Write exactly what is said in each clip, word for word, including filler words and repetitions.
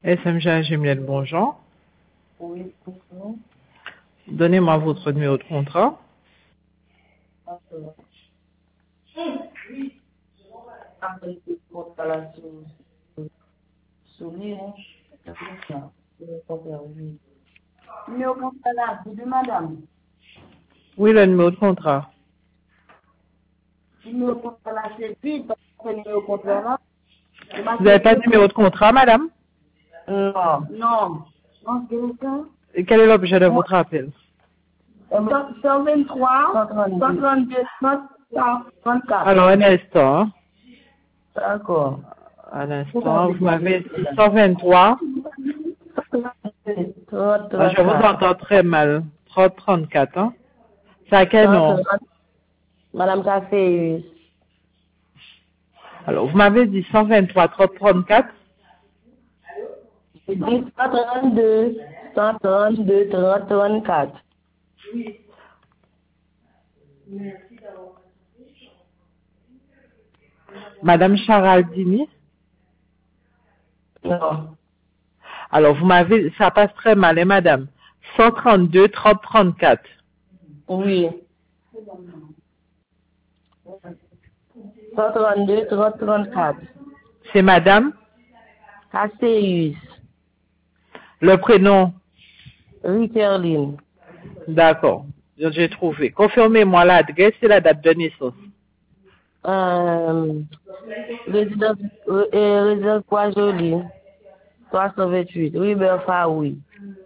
S M G Juliette, bonjour. Oui, bonjour. Donnez-moi votre numéro de contrat. D'accord. Après, c'est pour la sou- souris, hein. Non, c'est pas permis. Numéro de contrat là, c'est de madame. Oui, le numéro de contrat. Numéro de contrat là, c'est vide, parce que le numéro de contrat là, c'est Vous n'avez pas de marqué- numéro de contrat, madame? Non, non. Non, quelqu'un? Et quel est l'objet de votre appel? cent vingt-trois, cent trente-deux, cent trente-quatre. Alors, un instant. hein. D'accord. Un instant, vous m'avez dit cent vingt-trois. Ah, je vous entends très mal. trente trente-quatre, hein? C'est à quel nom? Madame Café, Alors, vous m'avez dit cent vingt-trois, trente trente-quatre. cent trente-deux, cent trente-deux, trente trente-quatre. Madame Charaldini. Non. Alors, vous m'avez, ça passe très mal, hein, madame? cent trente-deux, trente trente-quatre. Oui. cent trente-deux, trente trente-quatre. C'est madame? Casséus. Le prénom? Rikerline. D'accord. J'ai trouvé. Confirmez-moi l'adresse et la date de naissance. Euh, résidence, euh, euh, résidence Pois-Joli. trois cent vingt-huit. Oui, ben, enfin, oui.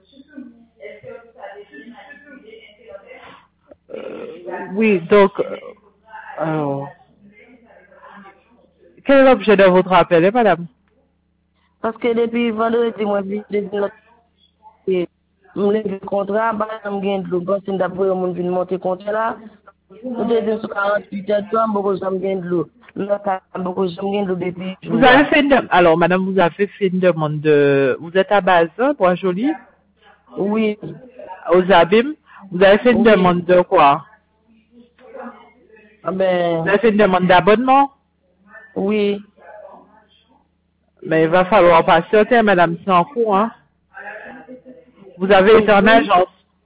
Oui, donc, euh, alors, quel est l'objet de votre appel, hein, madame? Parce que depuis vendredi, moi, je suis notre le contrat, bah, je gagne de l'eau. Parce que d'après, on vient monter contrat là. Nous devons sur quarante-huit heures, beaucoup de gagne de l'eau. Nous avons beaucoup de gagne de l'eau depuis. Vous avez fait une demande, alors, madame, vous avez fait une demande de, vous êtes à Bazin, Bois-Joli, Oui. aux Abîmes. Vous avez fait une Oui. demande de quoi? Ah ben, Vous avez fait une demande d'abonnement? oui. Mais il va falloir patienter, madame, c'est en cours, hein. Vous avez été en agence.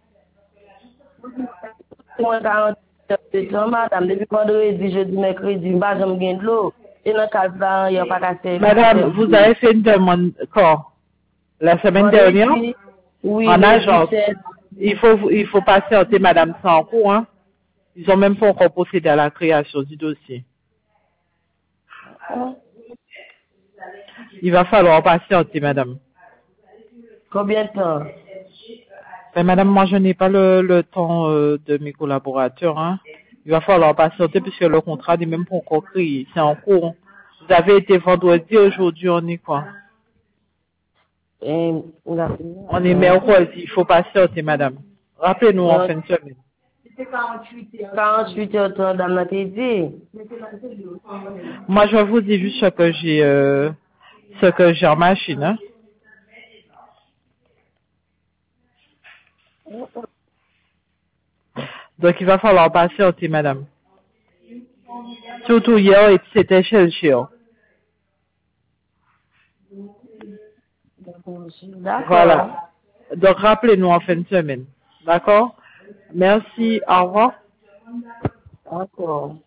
Moi, quarante-huit heures, madame, depuis vendredi, jeudi, mercredi, bah, je me gagne de l'eau. Et dans le cas là, il n'y a pas qu'à Madame, vous avez fait une demande quand? La semaine dernière? Vendredi, oui, En le agence. dix-sept. Il faut, il faut patienter, madame, c'est en cours, hein. Ils ont même pas encore procédé à la création du dossier. Il va falloir patienter, madame. Combien de temps? Mais madame, moi, je n'ai pas le, le temps euh, de mes collaborateurs, hein. Il va falloir patienter puisque le contrat n'est même pas encore créé. C'est en cours. Vous avez été vendredi, aujourd'hui, on est quoi? Et, On est mercredi. Il faut patienter, madame. Rappelez-nous en fin de semaine. quarante-huit heures, temps, dame, n'a dit. Moi, je vous dis juste ce que j'ai, euh, ce que j'ai en machine, hein. Donc, il va falloir patienter, madame. Surtout hier, c'était chez le chien. D'accord. Voilà. Donc, rappelez-nous en fin de semaine. D'accord? Merci. Au revoir. D'accord.